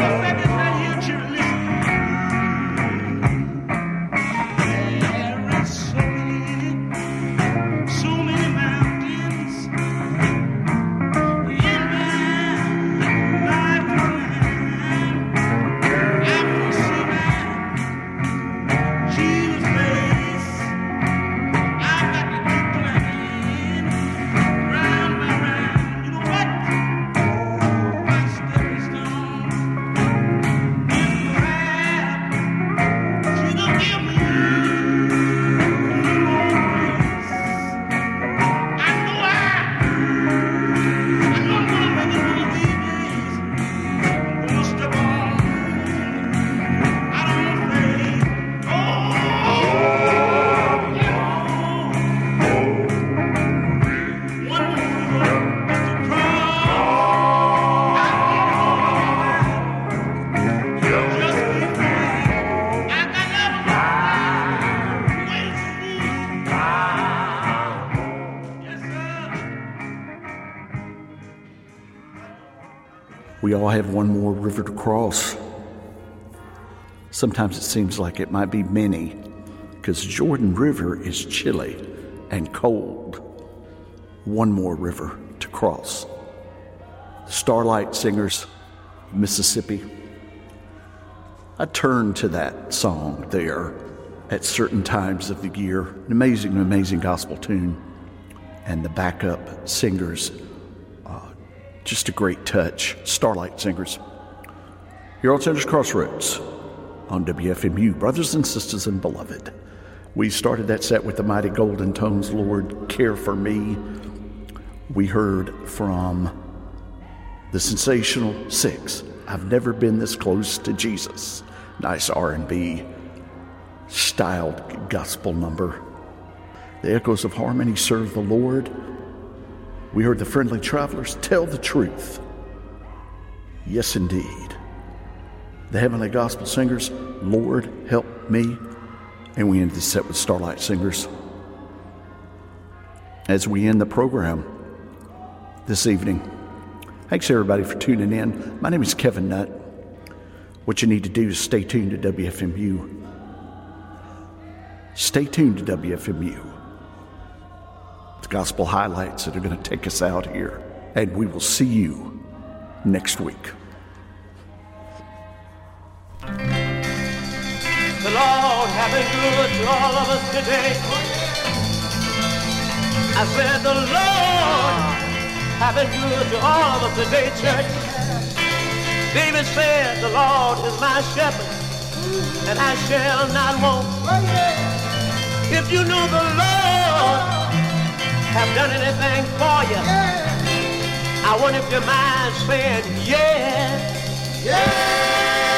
We all have one more river to cross. Sometimes it seems like it might be many, because Jordan River is chilly and cold. One more river to cross. Starlight Singers, Mississippi. I turn to that song there at certain times of the year. An amazing, amazing gospel tune. And the backup singers, just a great touch. Starlight Singers. Here on Sinners Crossroads on WFMU, brothers and sisters and beloved. We started that set with the mighty Golden Tones, Lord, Care for Me. We heard from the Sensational Six, I've Never Been This Close to Jesus. Nice R&B styled gospel number. The Echoes of Harmony, Serve the Lord. We heard the Friendly Travelers, Tell the Truth. Yes, indeed. The Heavenly Gospel Singers, Lord, Help Me. And we ended the set with Starlight Singers. As we end the program this evening, thanks everybody for tuning in. My name is Kevin Nutt. What you need to do is stay tuned to WFMU. Stay tuned to WFMU. The gospel highlights that are going to take us out here. And we will see you next week. The Lord have been good to all of us today. I said the Lord have been good to all of us today, church. David said the Lord is my shepherd, and I shall not want. If you know the Lord have done anything for you, I wonder if your mind's saying yes, yes.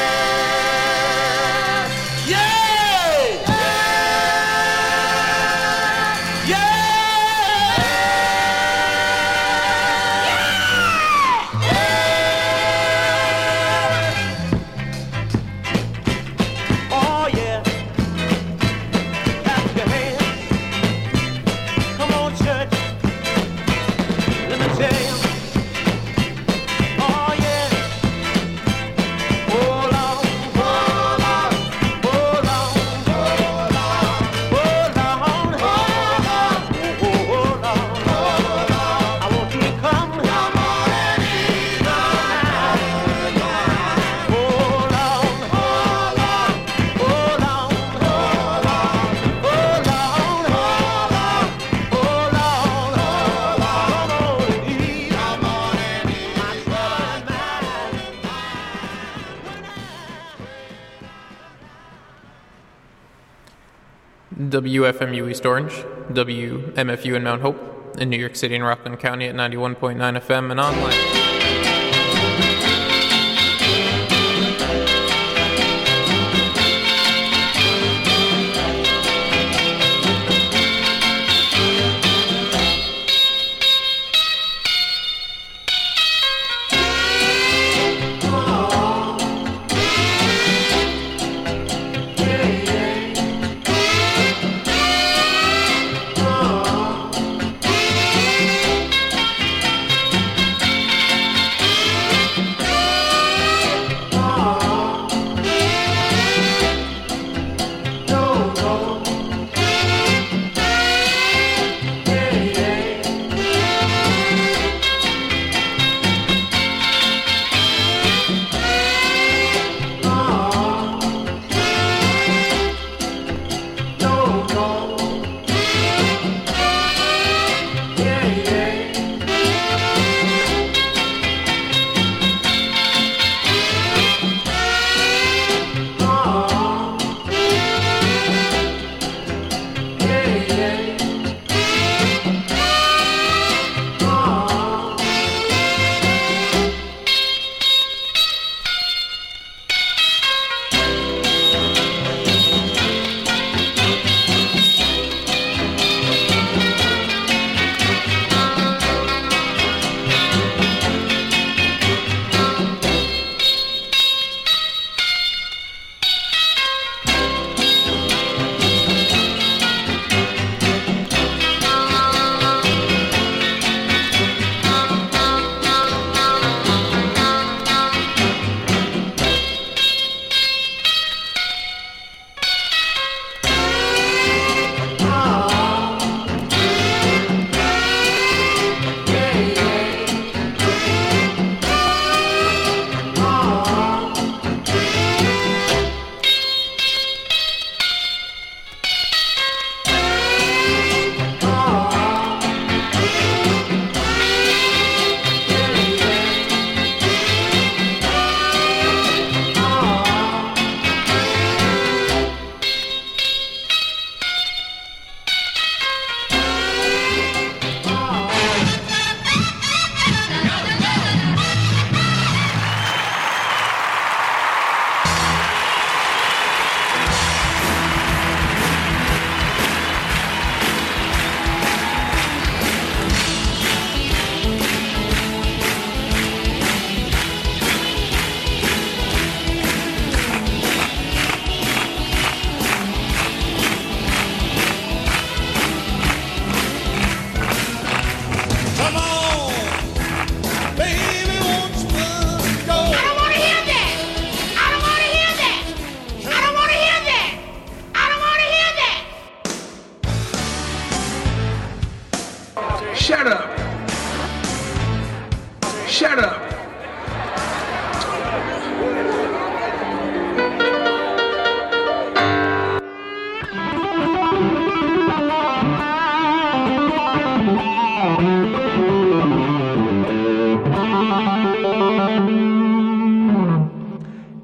WFMU East Orange, WMFU in Mount Hope, in New York City and Rockland County at 91.9 FM and online.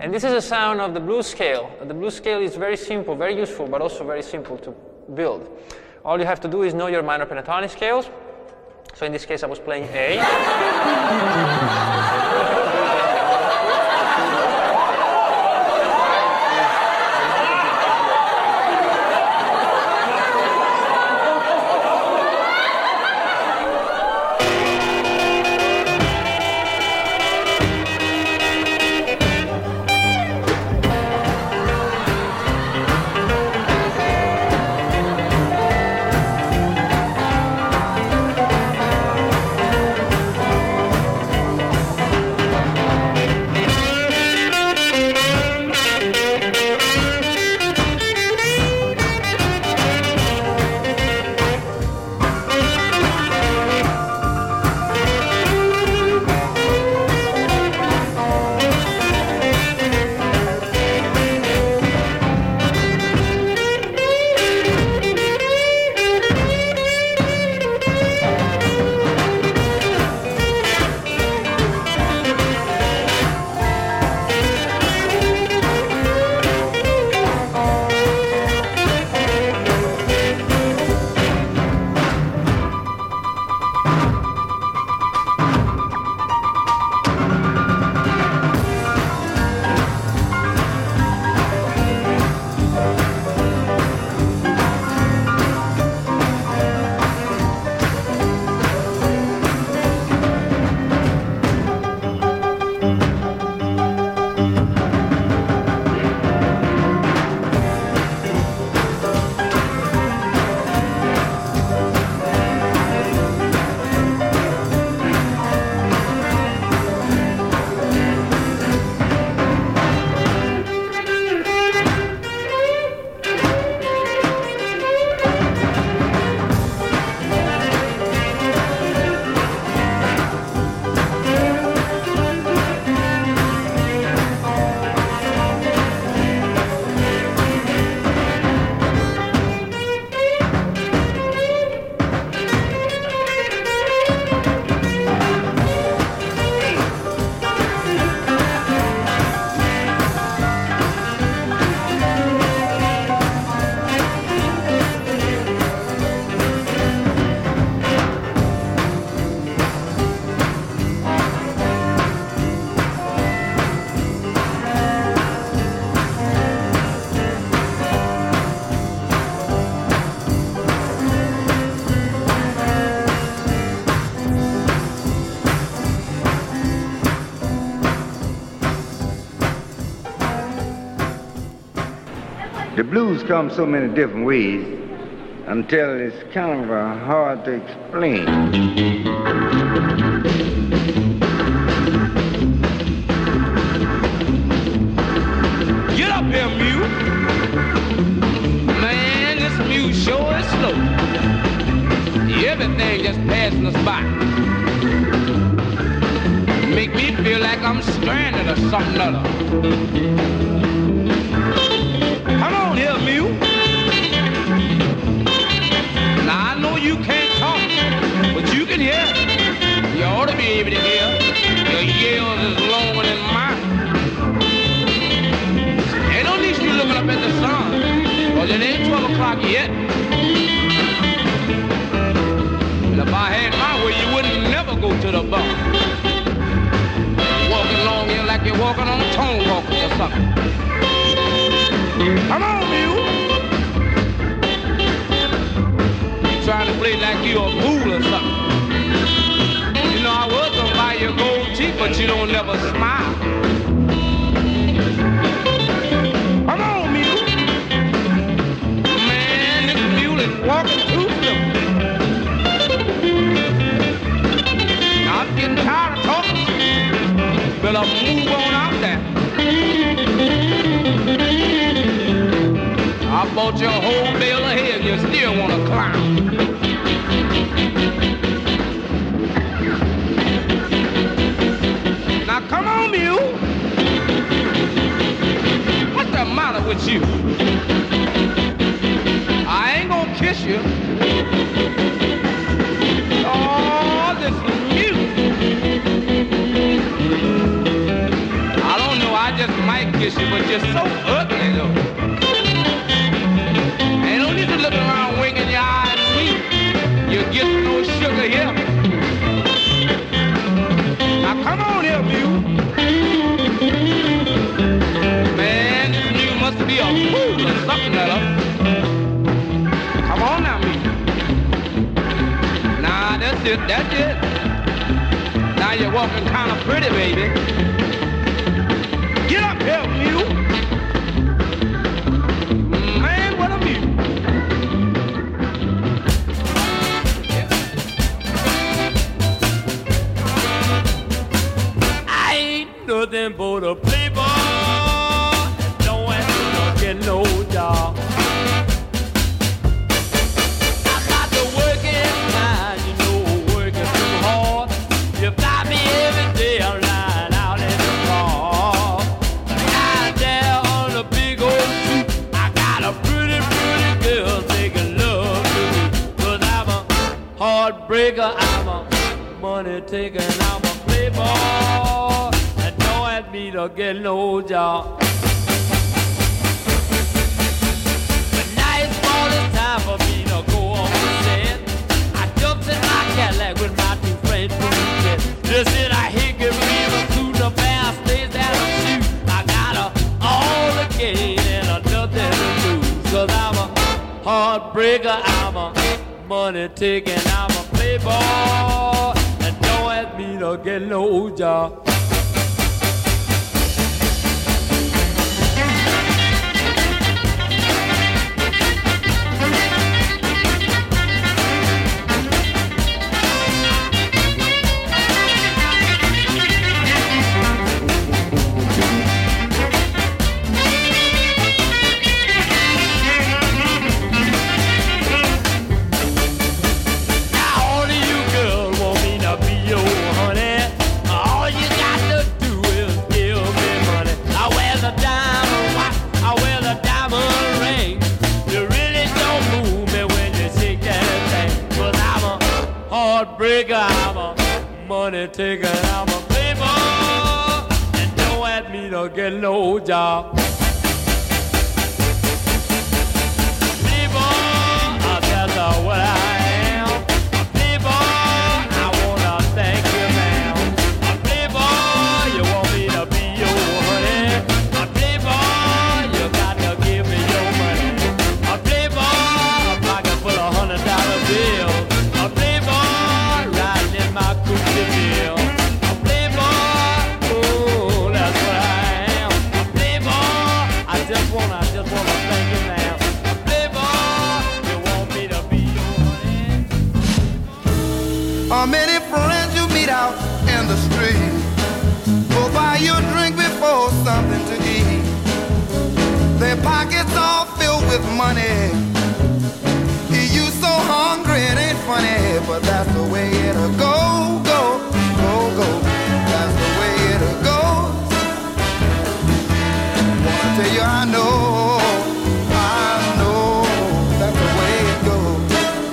And this is a sound of the blues scale. The blues scale is very simple, very useful, but also very simple to build. All you have to do is know your minor pentatonic scales. So in this case, I was playing A. The blues come so many different ways until it's kind of hard to explain. Get up here, mule. Man, this mule sure is slow. Everything just passing us by. Make me feel like I'm stranded or something or other. Come on here, mule. Now, I know you can't talk, but you can hear. You ought to be able to hear. Your yells is longer than mine. Ain't no need you looking up at the sun, because it ain't 12 o'clock yet. And if I had my way, you wouldn't never go to the bar. Walking along here like you're walking on tone walkers or something. Come on, mule. You trying to play like you a fool or something. You know I was gonna buy you a gold teeth, but you don't never smile. Come on, mule. Man, this mule is walking too slow. Now I'm getting tired of talking to you. Better move on out there. I bought you a whole bale of hay and you still want to climb. Now come on, mule. What's the matter with you? I ain't gonna kiss you. Oh, this is mute. I don't know, I just might kiss you, but you're so ugly, though. Ain't no need to look around winking your eyes sweet. You get no sugar here. Now come on here, Mule. Man, this Mule must be a fool or something or other. Come on now, Mule. Nah, that's it, that's it. Now you're walking kind of pretty, baby. Get up here, Mule. Man, what a mule. I ain't nothing but a playboy. Don't have to get no job. I got to work it hard, you know, working too hard. You find me every day, I'm lying out in the park. Out there on the big old tree, I got a pretty, pretty girl making love to me. 'Cause I'm a heartbreaker, I'm a money taker, I'm a playboy. And don't ask me to get no job. But now it's falling time for me to go on the set. I jumped in my Cadillac with my two friends to the jet. Just in a Hickey River through the fast days that I'm shoot. I got all the gain and nothing to lose. 'Cause I'm a heartbreaker, I'm a money taking, I'm a playboy. And don't ask me to get no job. Heartbreaker, I'm a money taker, I'm a playboy. And don't ask me to get no job. Playboy, that's what I am. A playboy, I wanna thank you, ma'am. A playboy, you want me to be your honey. A playboy, you got to give me your money. A playboy, a pocket full of $100 bills. A playboy, riding in my Gucci bill. A playboy, oh, that's what I am. A playboy, I just wanna thank you, ma'am. A playboy, you want me to be your honey. Many friends you meet out in the street will buy you a drink before something to eat. Their pockets all filled with money. You so hungry, it ain't funny, but that's the way it'll go, go, go, go. That's the way it'll go. Wanna tell you I know, that's the way it goes.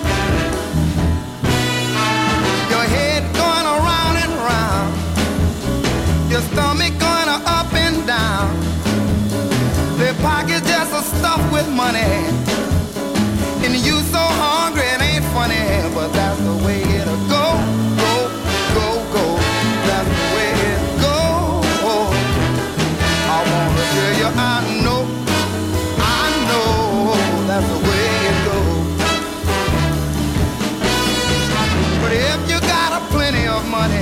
Your head going around and round, your stomach going up and down. Their pockets just are stuffed with money. And you so hungry, it ain't funny, but that's the way it'll go, go, go, go. That's the way it goes. I wanna tell you, I know, that's the way it goes. But if you got a plenty of money,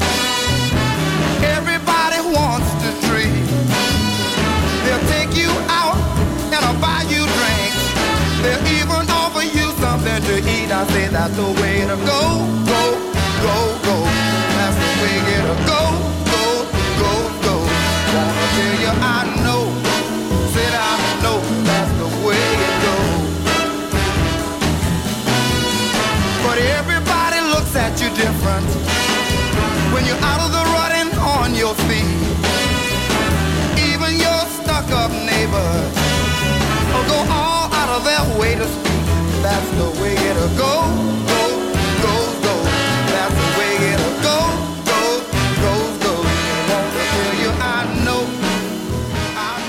everybody wants to treat. They'll take you out and I'll buy you drinks. They'll even offer you something to eat. I say that's the way to go, go, go, go. That's the way it'll go, go, go, go. Wanna tell you I know, said I know, that's the way it goes. But everybody looks at you different when you're out of the rut and on your feet. Even your stuck-up neighbors will go all out of their way to speak. That's the way it'll go, go, go, go. That's the way it'll go, go, go, go. Wanna tell you I know, I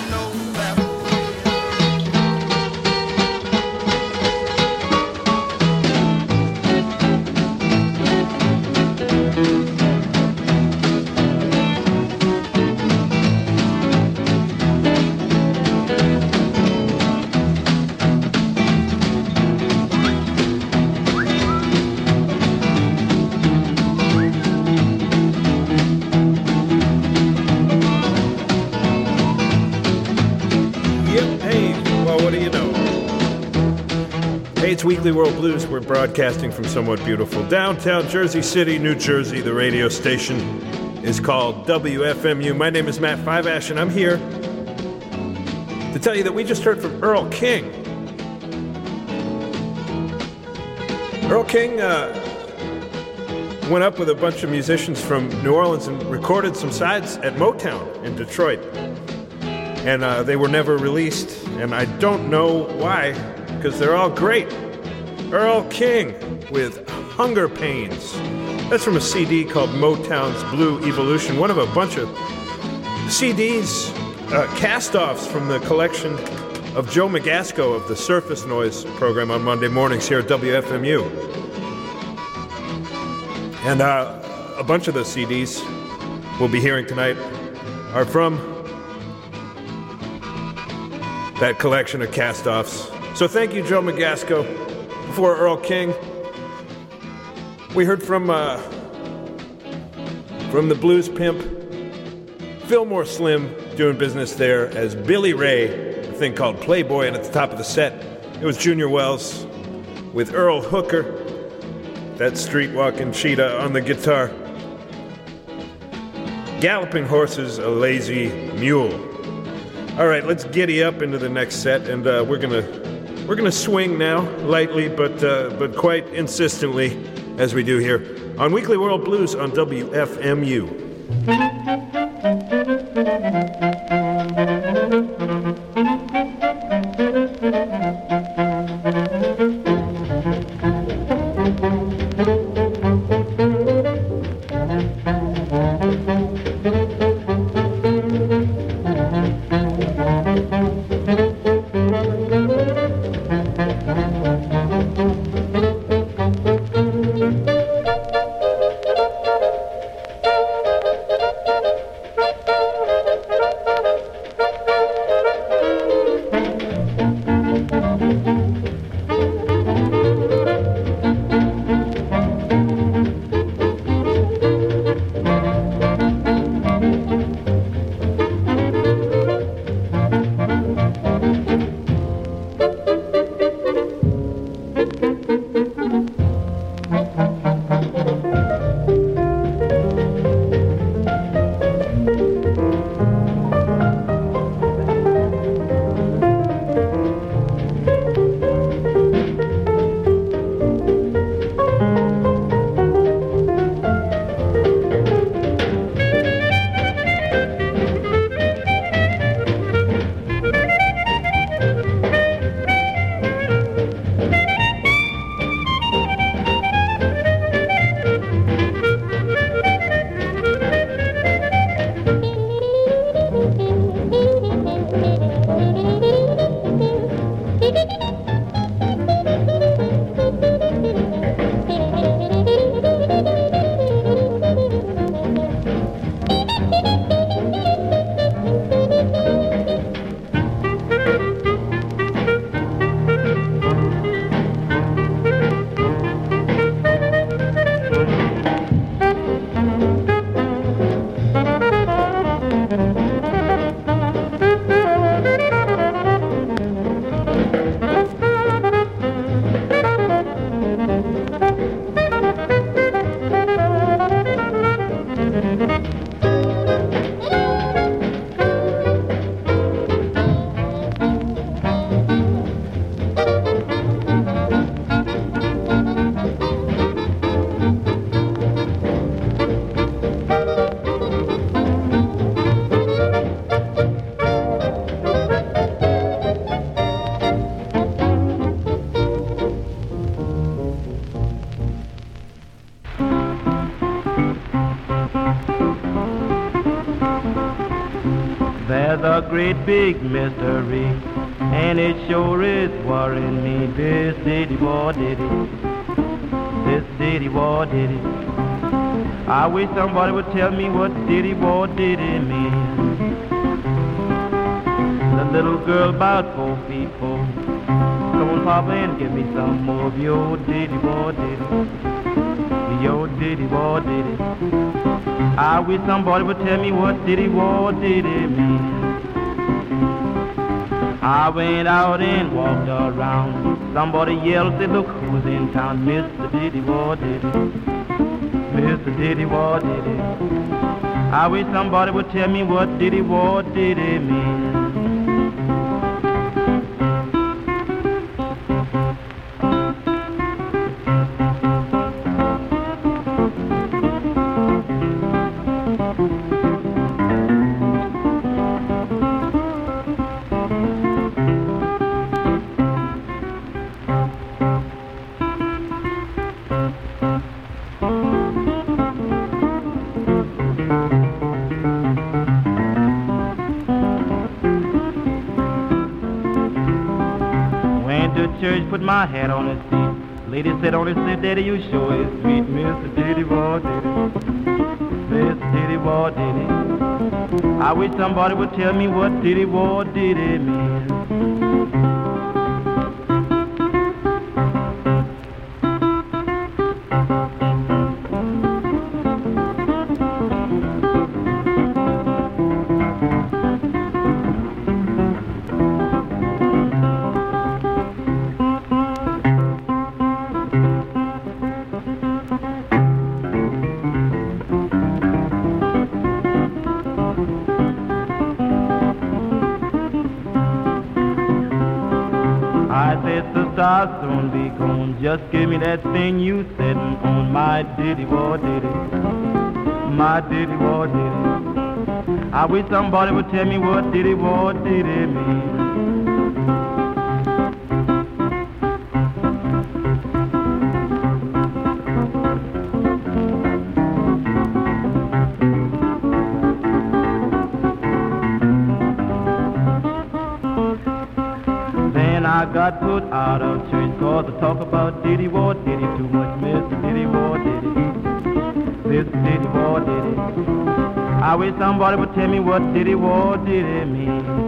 Yep, hey, well, what do you know? Hey, it's Weekly World Blues. We're broadcasting from somewhat beautiful downtown Jersey City, New Jersey. The radio station is called WFMU. My name is Matt Fivash, and I'm here to tell you that we just heard from Earl King. Earl King went up with a bunch of musicians from New Orleans and recorded some sides at Motown in Detroit. And they were never released, and I don't know why, because they're all great. Earl King with Hunger Pains. That's from a CD called Motown's Blue Evolution, one of a bunch of CDs, cast-offs from the collection of Joe Magasco of the Surface Noise program on Monday mornings here at WFMU. And a bunch of the CDs we'll be hearing tonight are from that collection of cast-offs. So thank you, Joe Magasco. Before Earl King, we heard from the blues pimp, Fillmore Slim, doing business there as Billy Ray, a thing called Playboy, and at the top of the set, it was Junior Wells with Earl Hooker, that street-walking cheetah on the guitar. Galloping Horses, A Lazy Mule. All right, let's giddy up into the next set, and we're gonna swing now, lightly but quite insistently, as we do here on Weekly World Blues on WFMU. Great big mystery, and it sure is worrying me. This ditty boy did it, this ditty boy did it. I wish somebody would tell me what ditty boy did it mean. The little girl about 4 feet 4. Come on, Papa, and give me some more of your ditty boy did it, your ditty boy did it. I wish somebody would tell me what ditty boy did it mean. I went out and walked around. Somebody yelled, said, look who's in town. Mr. Diddy Wah Diddy, Mr. Diddy Wah Diddy. I wish somebody would tell me what Diddy Wah Diddy means. Church, put my hat on his seat. Lady said on his seat, Daddy, you sure is sweet. Mr. Diddy Wah Diddy, Mr. Diddy Wah Diddy. I wish somebody would tell me what Diddy Wah Diddy means. I'll soon be gone. Just give me that thing you said on my Diddy Wah Diddy, my Diddy Wah Diddy. I wish somebody would tell me what Diddy Wah Diddy means. I got put out of church cause I talk about Diddy Wah Diddy too much. Mr. Diddy Wah Diddy, Mr. Diddy Wah Diddy. I wish somebody would tell me what Diddy Wah Diddy means.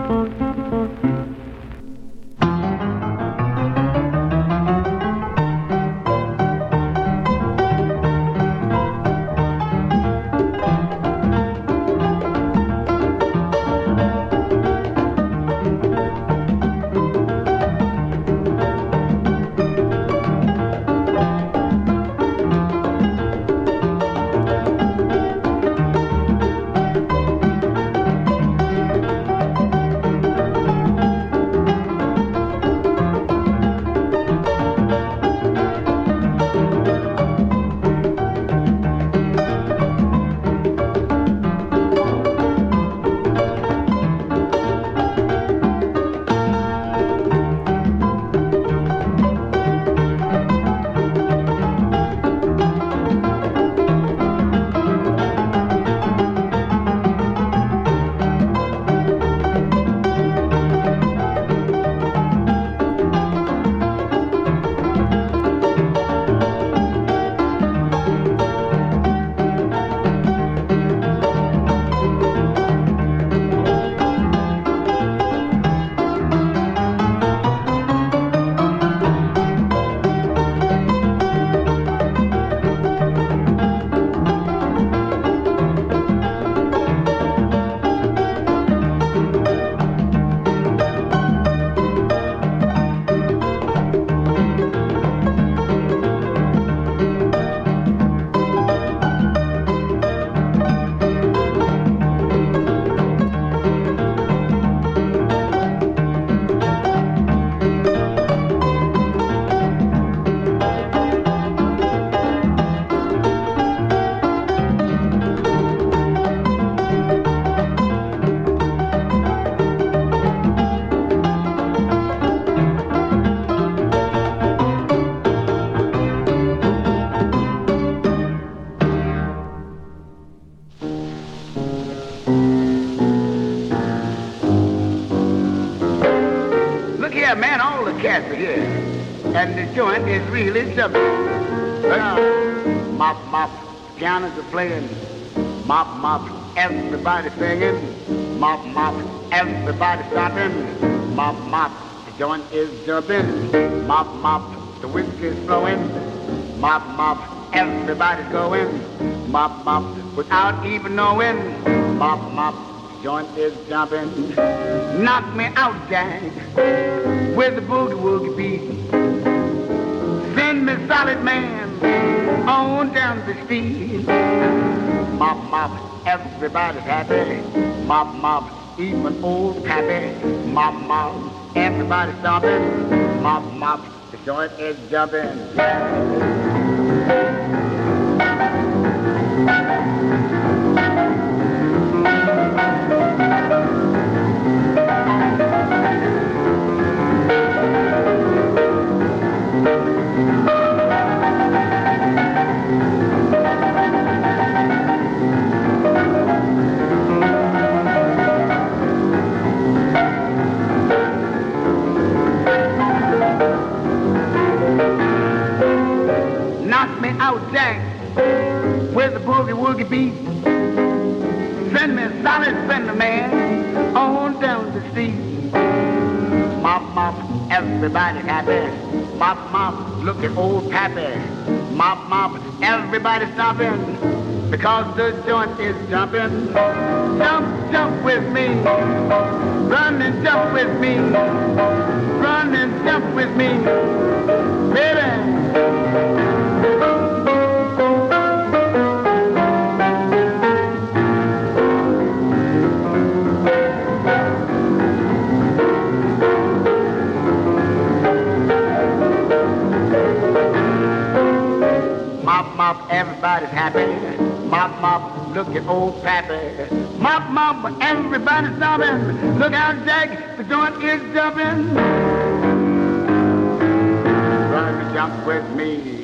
And the joint is really something. Mop, mop, pianos are playing. Mop, mop, everybody singing. Mop, mop, everybody stopping. Mop, mop, the joint is jumping. Mop, mop, the whiskey's flowing. Mop, mop, everybody's going. Mop, mop, without even knowing. Mop, mop, joint is jumping. Knock me out, Jack, with the boogie-woogie beat. Send me solid man on down the street. Mop, mop, everybody's happy. Mop, mop, even old Pappy. Mop, mop, everybody's stomping. Mop, mop, the joint is jumping. Knock me out, Jack, with the boogie-woogie beat. Send me a solid fender man on down the street. Mop, mop, everybody's happy. Mop, mop, look at old Pappy. Mop, mop, everybody's stomping because the joint is jumping. Jump, jump with me. Run and jump with me. Run and jump with me. Baby. Mop, mop, everybody's happy. Mop, mop, look at old Pappy. Mop, mop, everybody's stomping. Look out, Jack, the joint is jumping. Run and jump with me.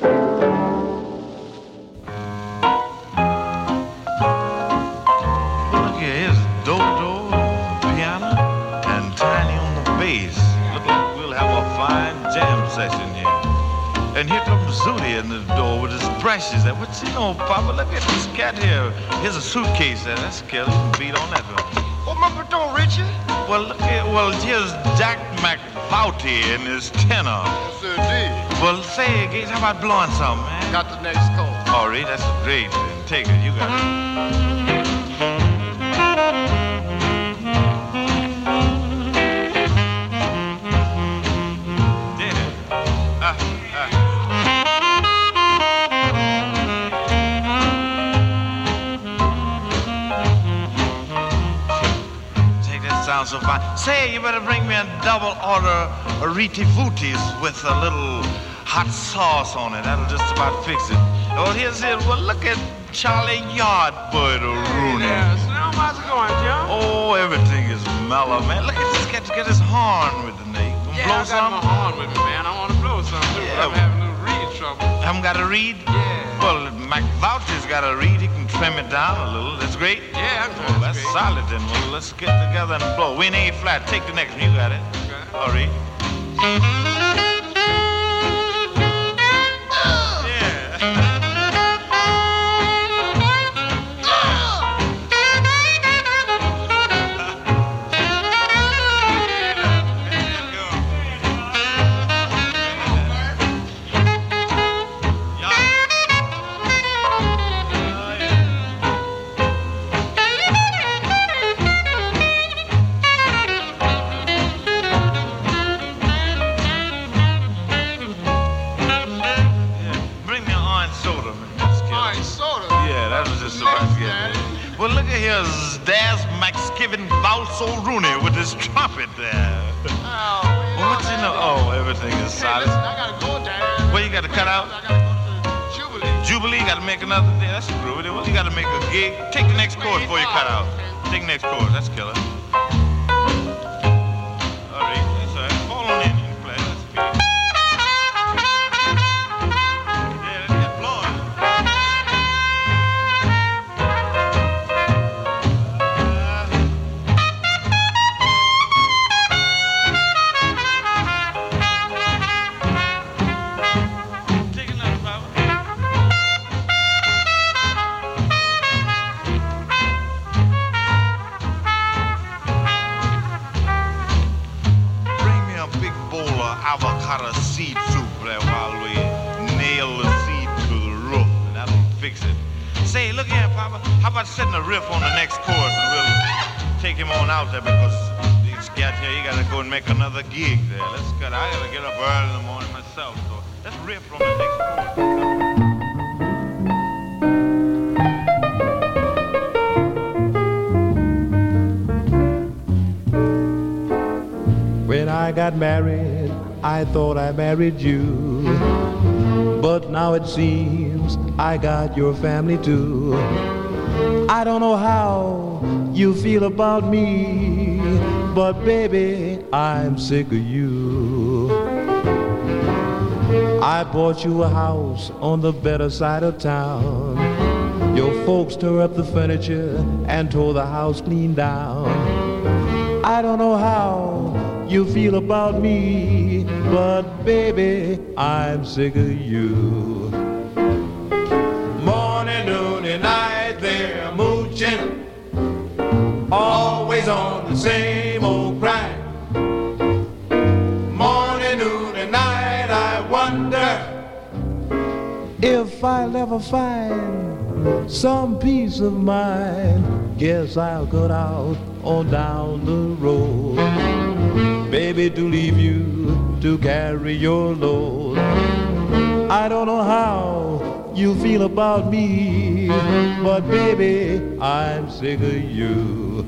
Look here, here's Dodo, piano, and Tiny on the bass. Look like we'll have a fine jam session here. And here comes Zooty in the door with his brushes. What's he know, Papa? Look at this cat here. Here's a suitcase there. That's Kelly. You can beat on that one. Remember don't Richard? Well, look here. Well, here's Jack McVouty in his tenor. Yes, sir, indeed. Well, say, Gates, how about blowing something, man? Got the next call. All right, that's great. Then take it. You got it. Sounds so fine. Say, you better bring me a double order of Riti-Footies with a little hot sauce on it. That'll just about fix it. Well, here's it. Well, look at Charlie Yardbird Rooney. Yeah, so now how's it going, John? Oh, everything is mellow, man. Look at this cat to get his horn with the neck. Yeah, blow I got my horn with me, man. I want to blow something, too, but I'm having a little reed trouble. Haven't got a reed? Yeah. Well, McVouty's got a reed. He can trim it down a little. That's great. Yeah, well, that's great. Solid then. Well, let's get together and blow. We in A flat. Take the next one. You got it. Okay. All right. Old Rooney with his trumpet there. Well, what's in the... Oh, everything is solid. Listen, I gotta go down. Well, you gotta cut out? I gotta go to Jubilee. Jubilee, you gotta make another day. That's screwy. Well, you gotta make a gig. Take the next chord before you cut out. Take the next chord. That's killer. All right, that's all right. Fall on in and play. That's good. Yeah, let's get blowing. Avocado seed soup there while we nail the seed to the roof. And that'll fix it. Say, look here, Papa. How about setting a riff on the next chorus and we'll take him on out there because he's got here. He gotta go and make another gig there. I gotta get up early in the morning myself. So let's riff from the next chord. When I got married, I thought I married you. But now it seems I got your family too. I don't know how you feel about me, but baby, I'm sick of you. I bought you a house on the better side of town. Your folks tore up the furniture and tore the house clean down. I don't know how you feel about me, but baby, I'm sick of you. Morning, noon, and night they're mooching, always on the same old grind. Morning, noon, and night I wonder if I'll ever find some peace of mind. Guess I'll go out on down the road, baby, to leave you to carry your load. I don't know how you feel about me, but baby, I'm sick of you.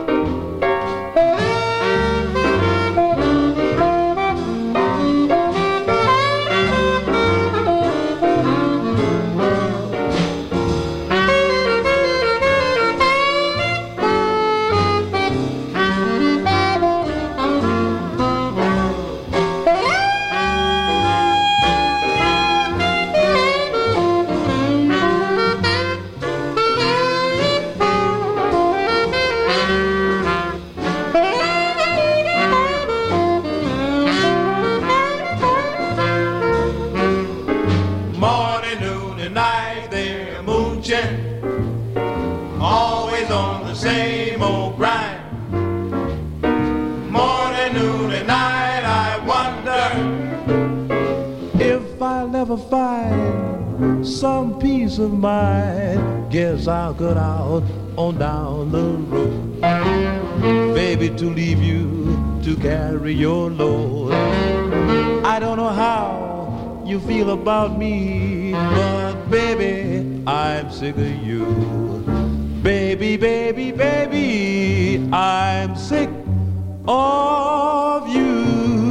Always on the same old grind. Morning, noon, and night I wonder if I'll ever find some peace of mind. Guess I'll cut out on down the road, baby, to leave you to carry your load. I don't know how you feel about me, but baby, I'm sick of you. Baby, baby, baby, I'm sick of you.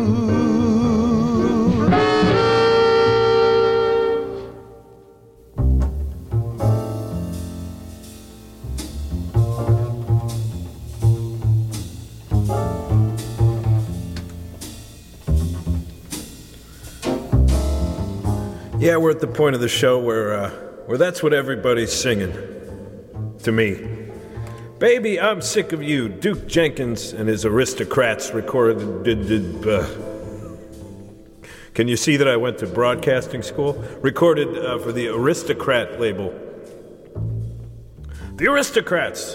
Yeah, we're at the point of the show where that's what everybody's singing to me. Baby, I'm sick of you. Duke Jenkins and his Aristocrats recorded. Can you see that I went to broadcasting school? Recorded for the Aristocrat label. The Aristocrats.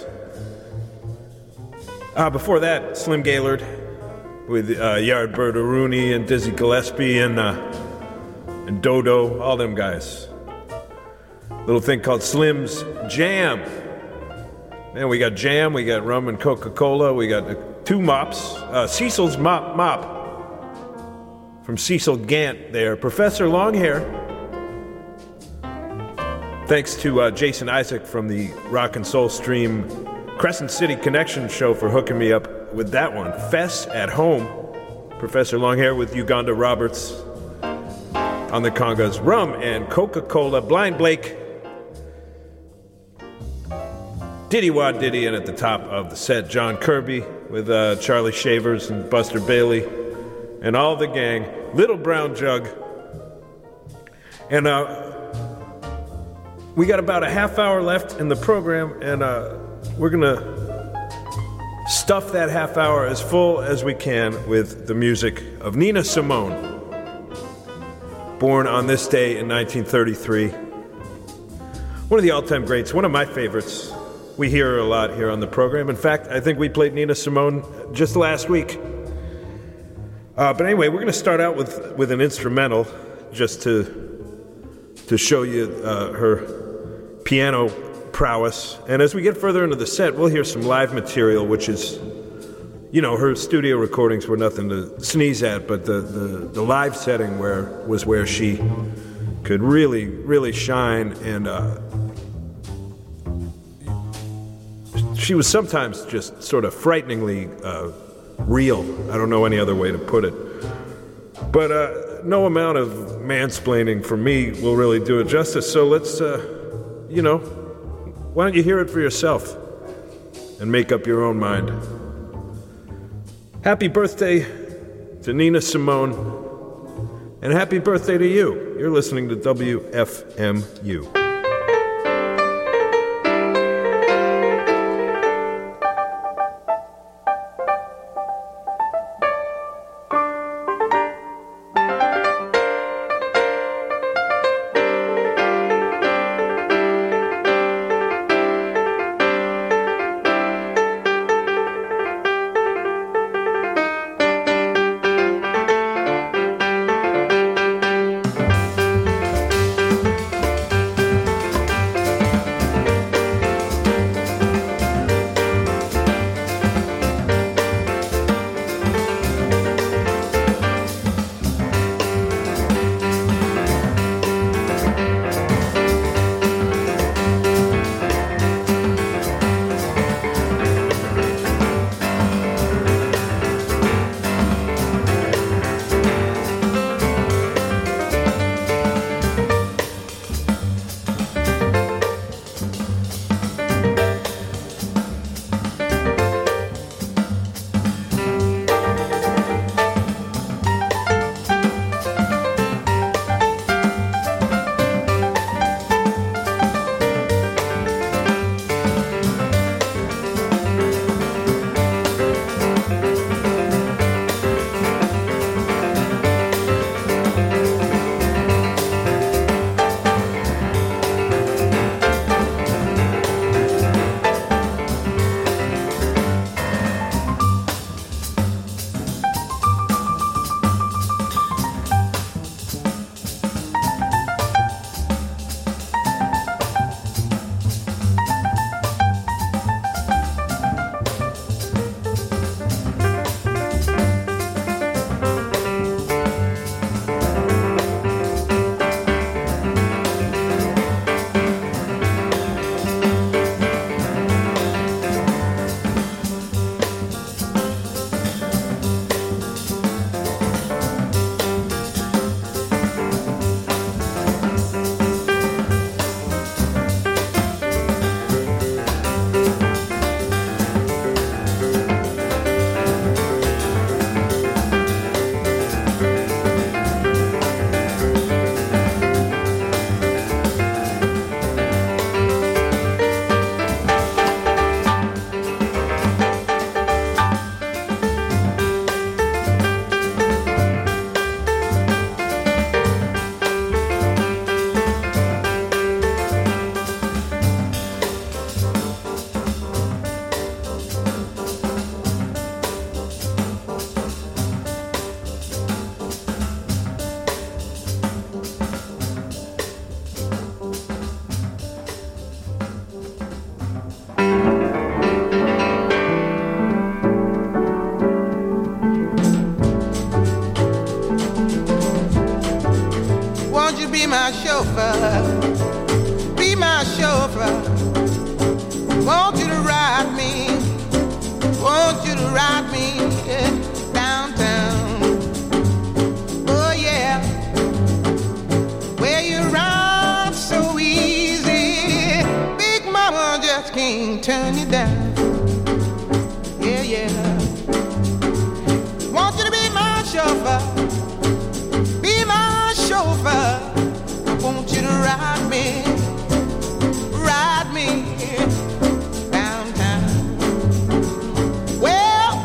Before that, Slim Gaillard with Yardbird Rooney and Dizzy Gillespie and Dodo, all them guys. Little thing called Slim's Jam. Man, we got jam, we got rum and Coca-Cola, we got two mops. Cecil's Mop from Cecil Gant there. Professor Longhair. Thanks to Jason Isaac from the Rock and Soul Stream Crescent City Connection show for hooking me up with that one. Fess at Home. Professor Longhair with Uganda Roberts on the congas. Rum and Coca-Cola. Blind Blake. Diddy Wad Diddy, and at the top of the set, John Kirby with Charlie Shavers and Buster Bailey and all the gang. Little Brown Jug. And we got about a half hour left in the program, and we're going to stuff that half hour as full as we can with the music of Nina Simone, born on this day in 1933. One of the all-time greats, one of my favorites. We hear her a lot here on the program. In fact, I think we played Nina Simone just last week. But anyway, we're going to start out with an instrumental just to show you her piano prowess. And as we get further into the set, we'll hear some live material, which is, you know, her studio recordings were nothing to sneeze at, but the live setting was where she could really, really shine. And she was sometimes just sort of frighteningly real. I don't know any other way to put it. But no amount of mansplaining from me will really do it justice. So let's, why don't you hear it for yourself and make up your own mind. Happy birthday to Nina Simone, and happy birthday to you. You're listening to WFMU. my chauffeur, be my chauffeur. Want you to ride me, want you to ride me downtown. Oh yeah, where you ride so easy, Big Mama just can't turn you down. Yeah, yeah. Want you to be my chauffeur, be my chauffeur. Want you to ride me downtown. Well,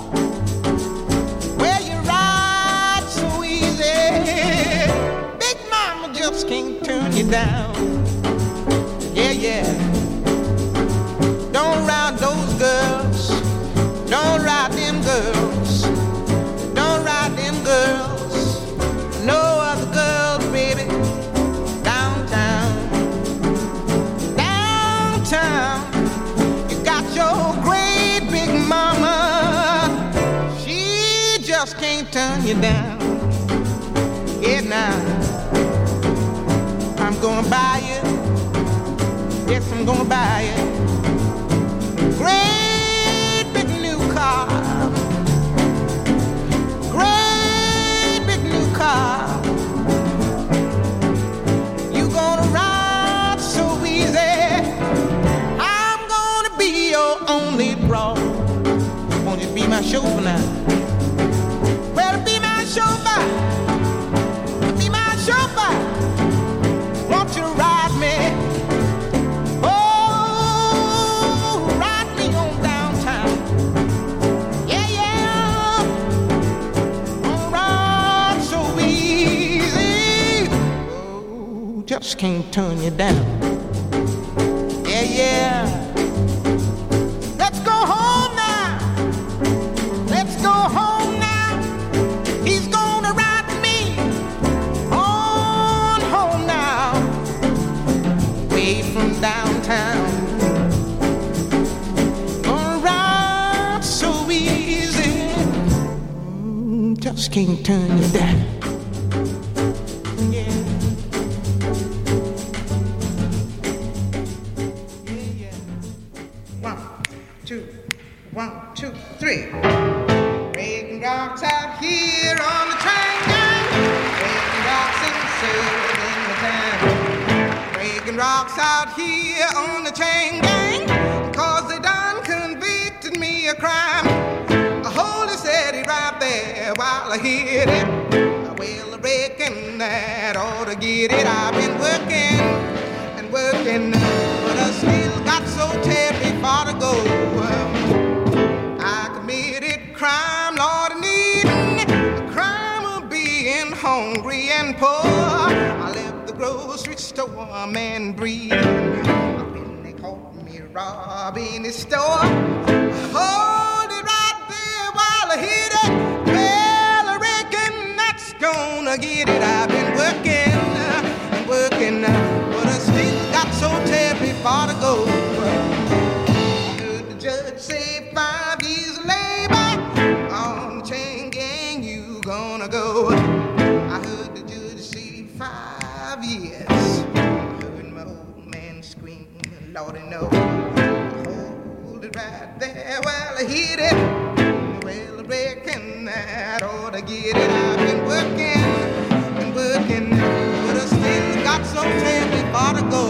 where you ride so easy, Big Mama just can't turn you down. Yeah, yeah. Don't ride those girls, don't ride them girls, don't ride them girls, no other girls, baby. Downtown, just can't turn you down. Yeah, now I'm gonna buy you. Yes, I'm gonna buy you great big new car. Great big new car. You gonna ride so easy. I'm gonna be your only broad. Won't you be my chauffeur now? Well, be my chauffeur. Be my chauffeur. Won't you ride me? Oh, ride me on downtown. Yeah, yeah. Gonna ride so easy. Oh, just can't turn you down. Yeah, yeah. Let's go home now. Let's go home now. He's gonna ride me on home now. Away from downtown. Gonna ride so easy. Just can't turn you down. Yeah. Yeah, yeah. 1, 2, 1, 2, 3. Breaking rocks out here on the train gang. Breaking rocks and sailors in the town. Breaking rocks out here on the chain gang. Cause they done convicted me of crime. A holy steady right there while I hit it. Well, I reckon that ought to get it. I've been working and working, but I still got so terribly far to go. I committed crime, Lord, and needing the crime of being hungry and poor. I left the grocery store, a man breathing. When they caught me robbing his store, hold it right there while I hit it. Well, I reckon that's gonna get it. I've been working and working, but I still got so terribly far to go. Heard the judge say 5 years labor on the chain gang, you gonna go. I heard the judge say 5 years. I heard my old man scream, Lordy, no. Hold it right there while I hit it. Well, I reckon that ought to get it. I've been working and working, but I still got so terribly far to go.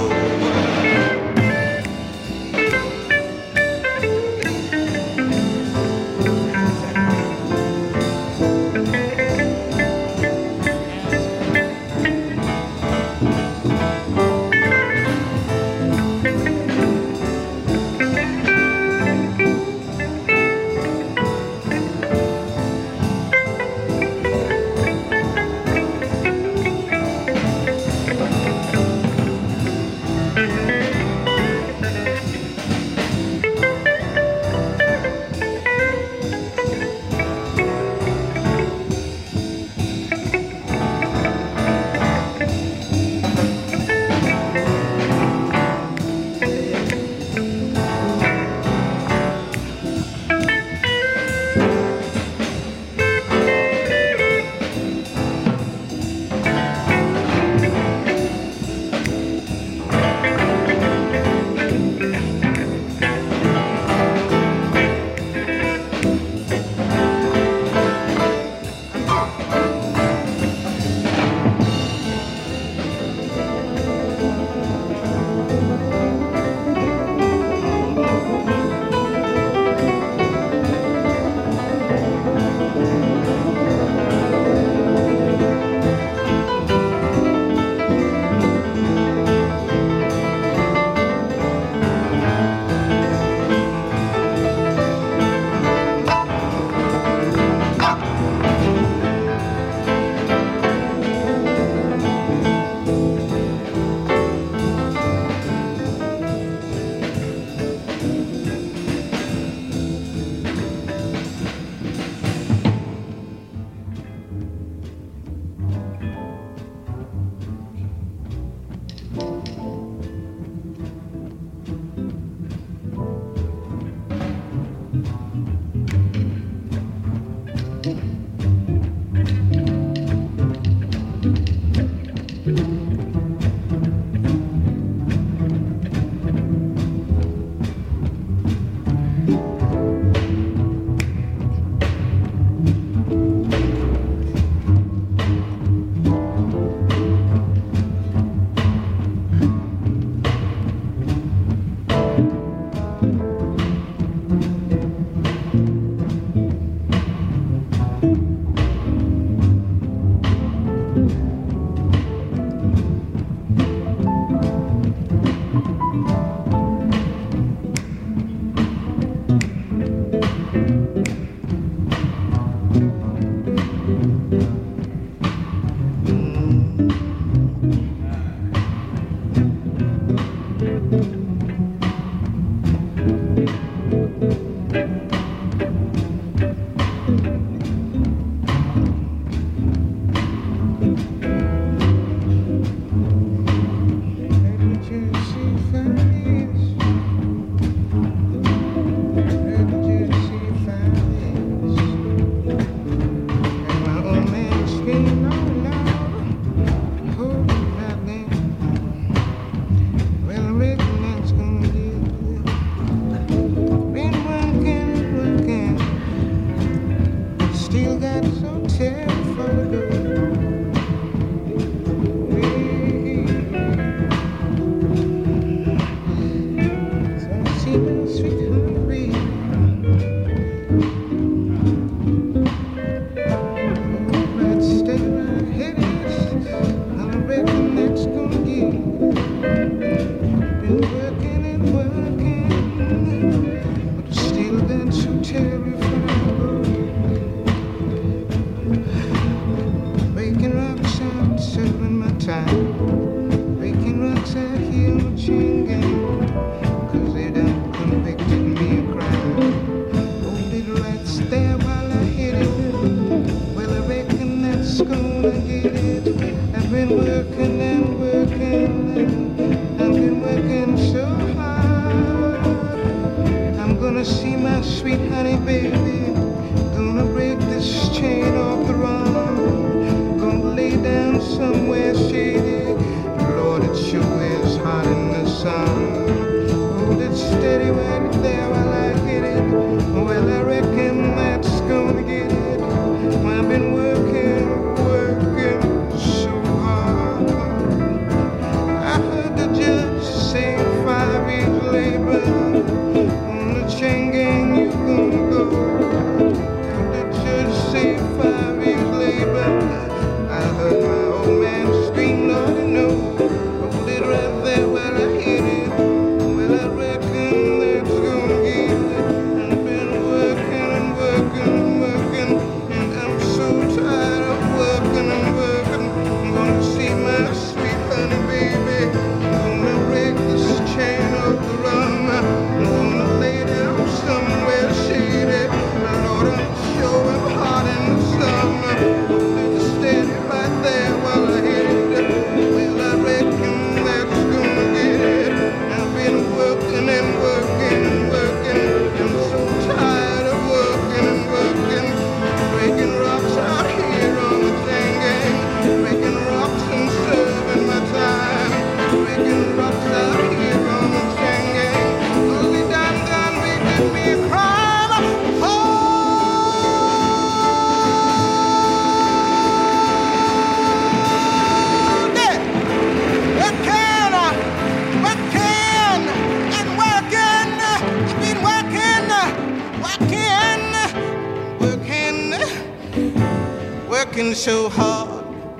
So hard,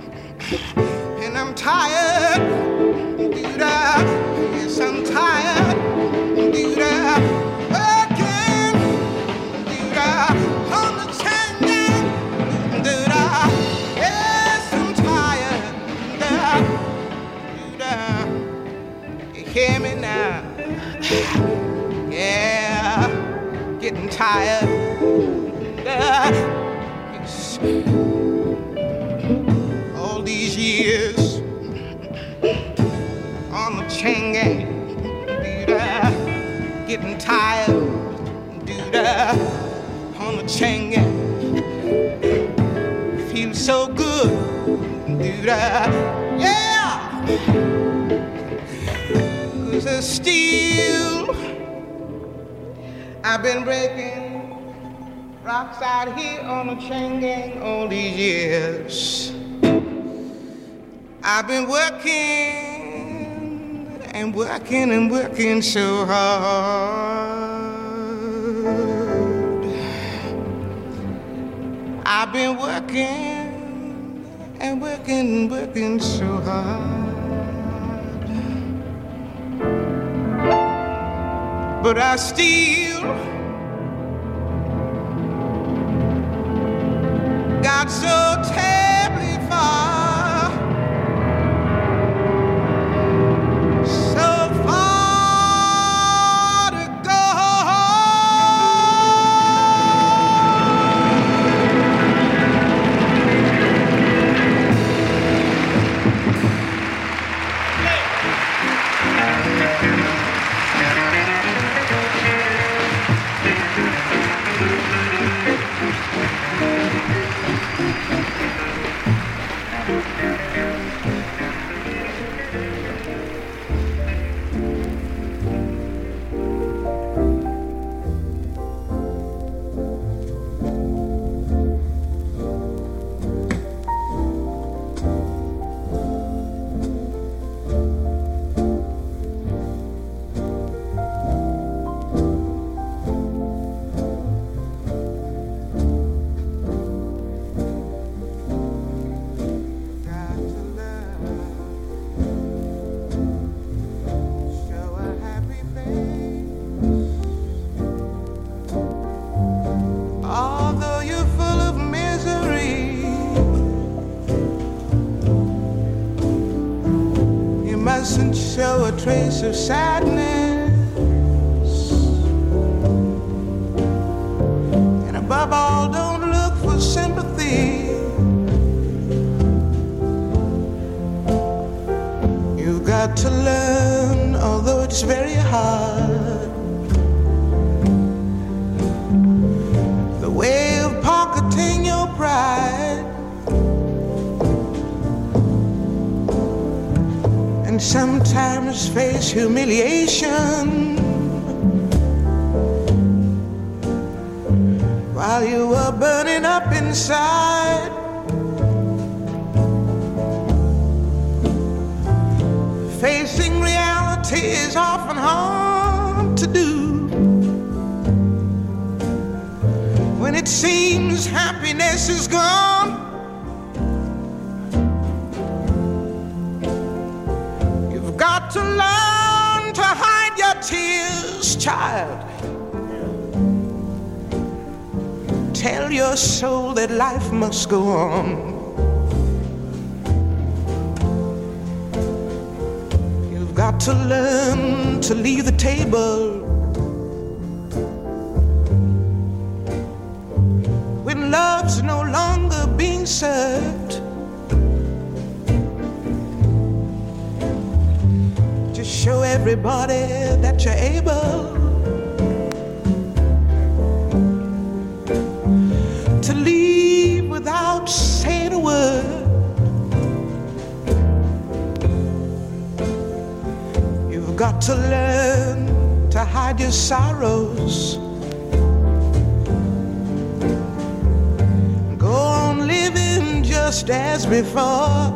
and I'm tired, doo-dah. Yes, I'm tired, doo-dah. Working, doo-dah, on the chain gang, doo-dah. Yes, I'm tired, doo-dah. You hear me now? Yeah, getting tired, doo-dah. Yes. These years on the chain gang, doo-dah, getting tired, doo-dah, on the chain gang. Feels so good, doo-dah, yeah. 'Cause there's steel. I've been breaking rocks out here on the chain gang all these years. I've been working and working and working so hard. I've been working and working and working so hard. But I still got so terribly far. to sadness, and above all, don't look for sympathy. You've got to learn, although it's very hard, the way of pocketing your pride. And sometimes face humiliation while you are burning up inside. Facing reality is often hard to do when it seems happiness is gone. Got to learn to hide your tears, child. Tell your soul that life must go on. You've got to learn to leave the table when love's no longer being served. Show everybody that you're able to leave without saying a word. You've got to learn to hide your sorrows. Go on living just as before.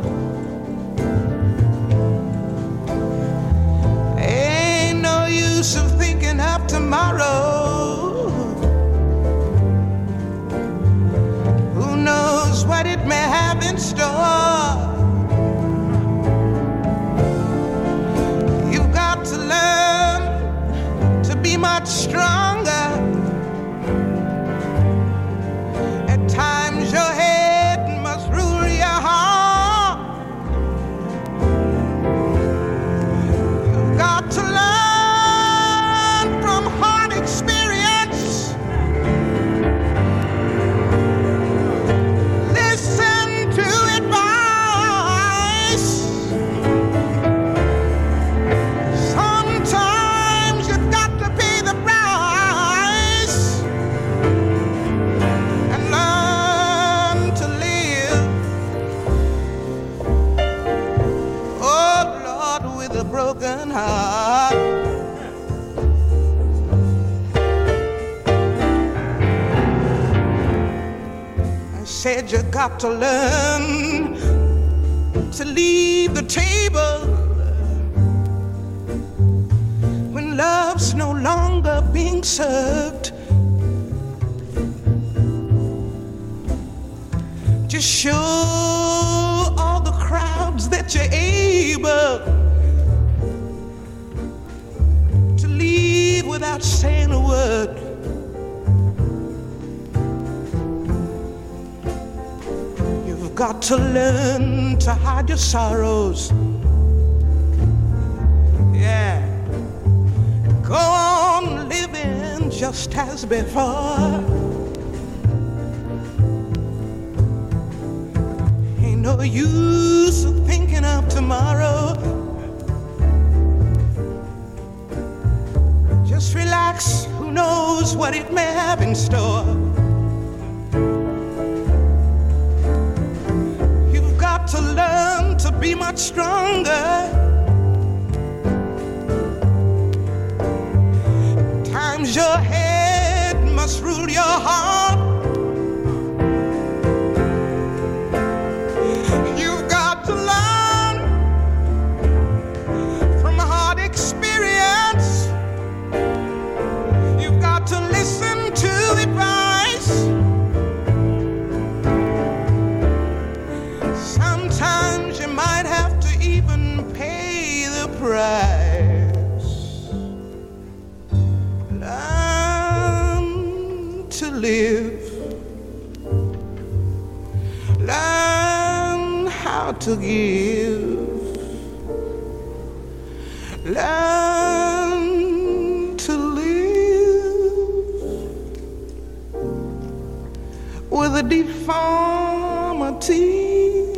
Of thinking of tomorrow. Who knows what it may have in store? You've got to learn to be much stronger. At times your head must rule your heart. You've got to learn experience. Listen to advice. Sometimes you've got to pay the price and learn to live. Oh Lord, with a broken heart. Said you got to learn to leave the table when love's no longer being served. Just show all the crowds that you're able to leave without saying a word. Got to learn to hide your sorrows. Yeah. Go on living just as before. Ain't no use of thinking of tomorrow. Just relax, who knows what it may have in store. To learn to be much stronger. Times your head must rule your heart. You've got to learn from hard experience. You've got to listen to advice. Sometimes you might have to even pay the price. Learn to live. Learn how to give. learn to live with a deformity.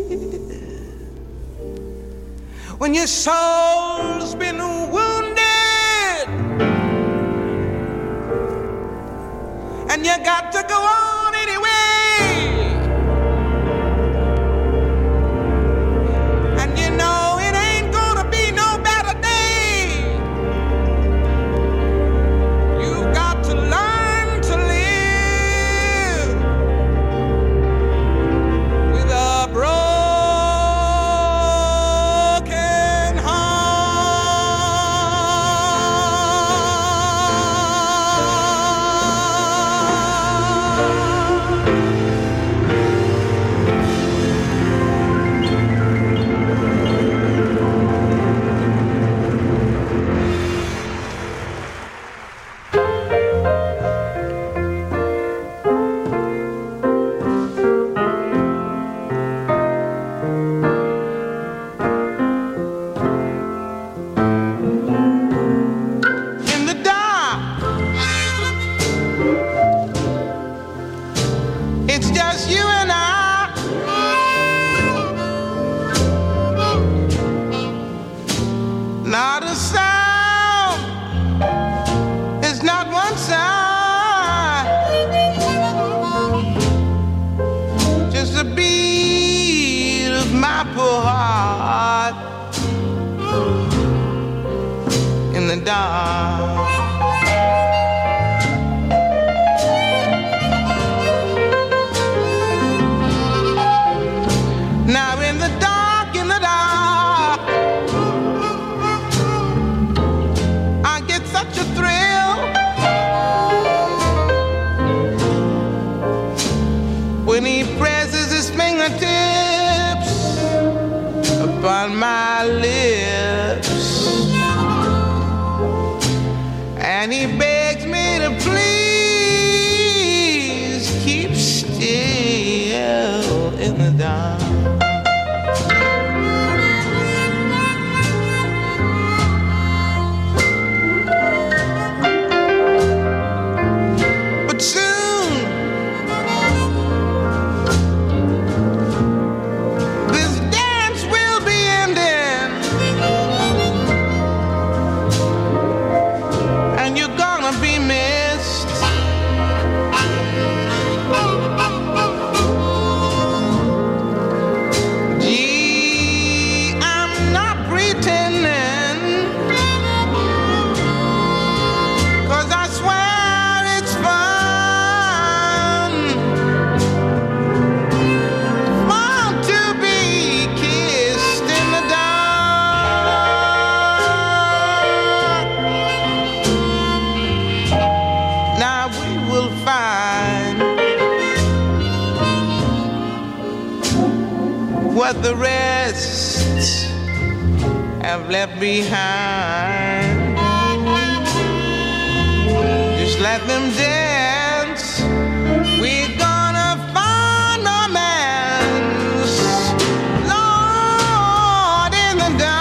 When your soul's been wounded and you got to go on anyway. And you know it ain't gonna be no better day. You've got to learn to live with a broken upon my lips, and he begs me to please keep still in the dark. But soon this dance will be ending, and you're gonna be missed. Gee, I'm not pretending, 'cause I swear it's fun to be kissed in the dark. Now we will find what the rest have left behind. Just let them dance. We're gonna find romance, Lord, in the dark.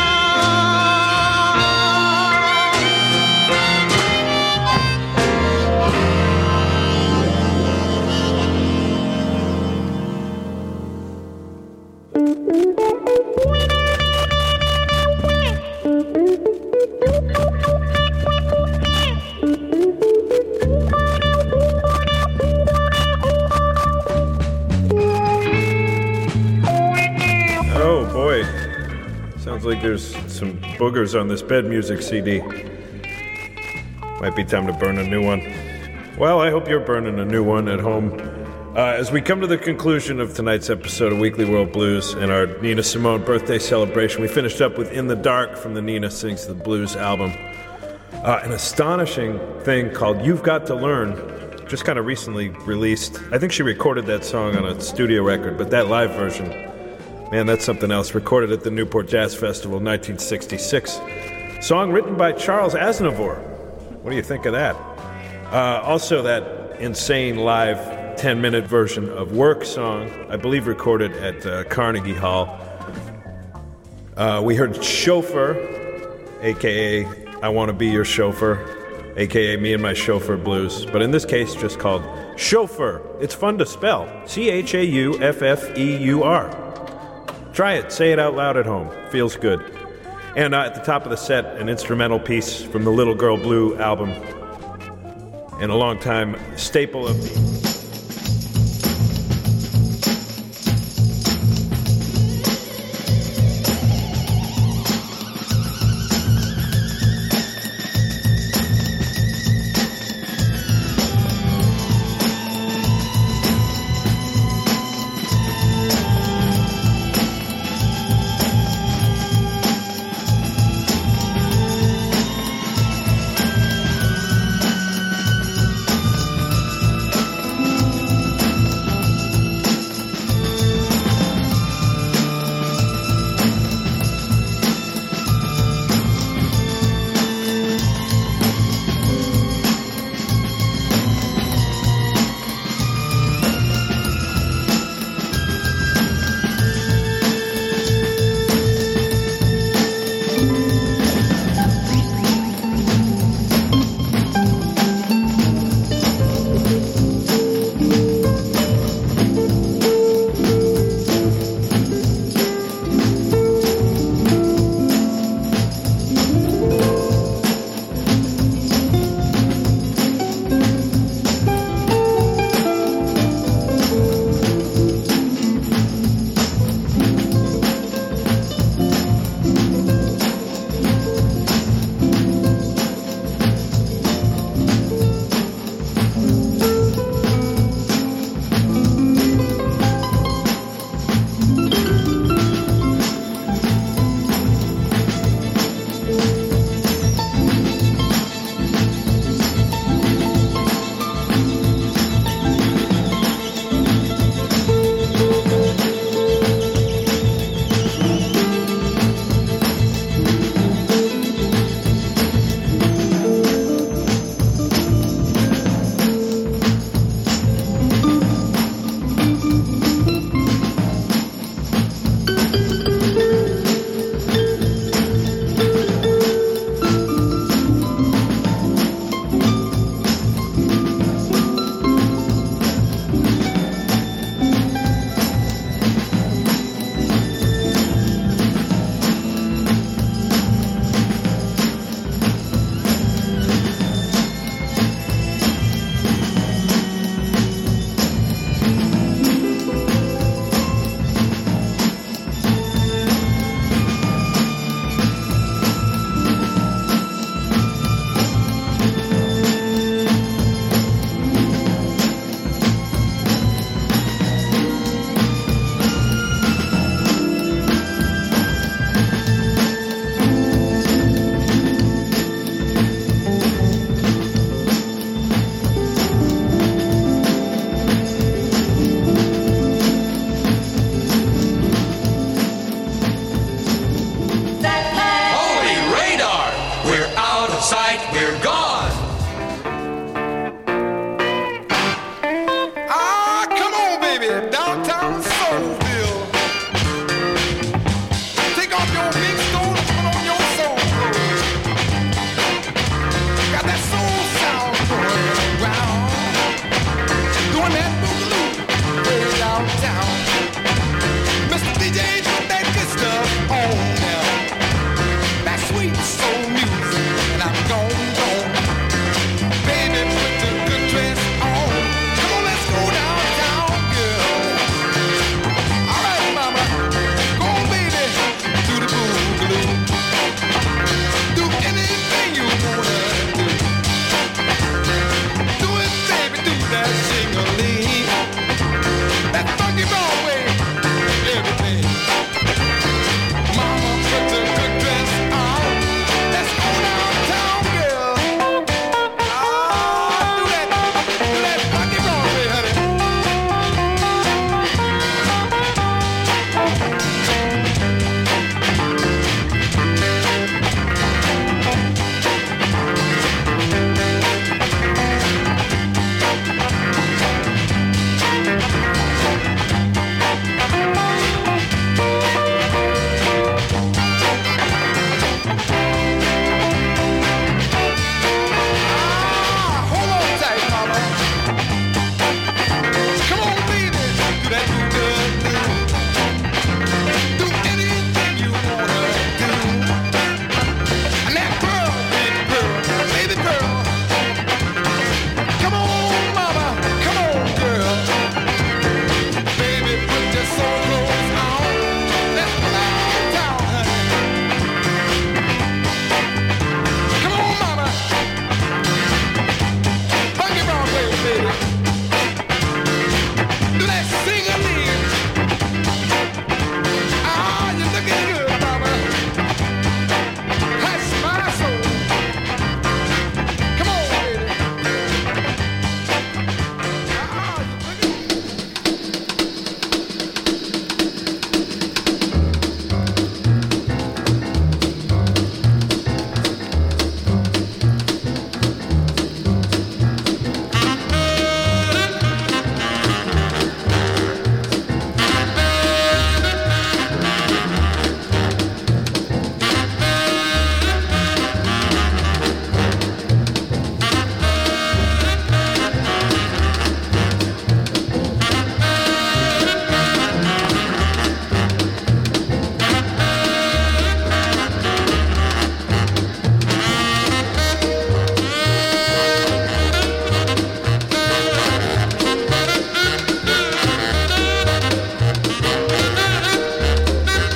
Oh boy. Sounds like there's some boogers on this bed music CD. Might be time to burn a new one. Well, I hope you're burning a new one at home. As we come to the conclusion of tonight's episode of Weekly World Blues and our Nina Simone birthday celebration, we finished up with In the Dark from the Nina Sings the Blues album. An astonishing thing called You've Got to Learn, just kind of recently released. I think she recorded that song on a studio record, but that live version, man, that's something else. Recorded at the Newport Jazz Festival in 1966. Song written by Charles Aznavour. What do you think of that? Also that insane live 10-minute version of Work song, I believe recorded at Carnegie Hall. We heard Chauffeur a.k.a. I Want to Be Your Chauffeur, a.k.a. Me and My Chauffeur Blues, but in this case just called Chauffeur. It's fun to spell, Chauffeur. Try it, say it out loud at home, feels good. And at the top of the set, an instrumental piece from the Little Girl Blue album, and a long-time staple of the